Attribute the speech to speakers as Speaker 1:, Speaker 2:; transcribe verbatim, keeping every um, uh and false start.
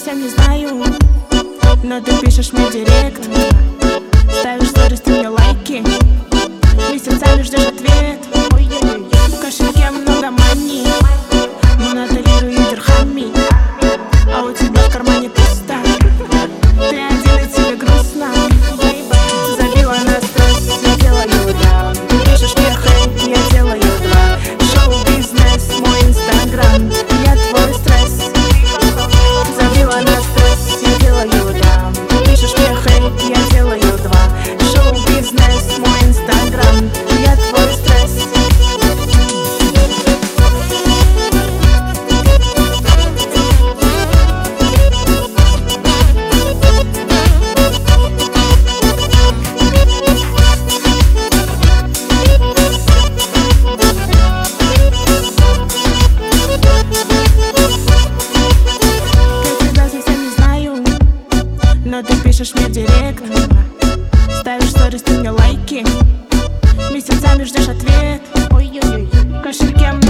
Speaker 1: совсем не знаю, но ты пишешь мне директ, ставишь сторис, ты мне лайки, месяцами ждешь ответ. В кошельке много мани, монотолирую дирхами, а у тебя в кармане пусто. Ты один и тебе грустно. Забила на стресс, я делаю да. Ты пишешь мне хейт, я делаю два. Шоу-бизнес, мой инстаграм, я твой стресс. Забила на стресс, я делаю да. Ты пишешь мне хейт, я делаю два. Шоу-бизнес, мой инстаграм, я твой стресс. Но ты пишешь мне директ, ставишь сторис, ты мне лайки, месяцами ждешь ответ. В кошельке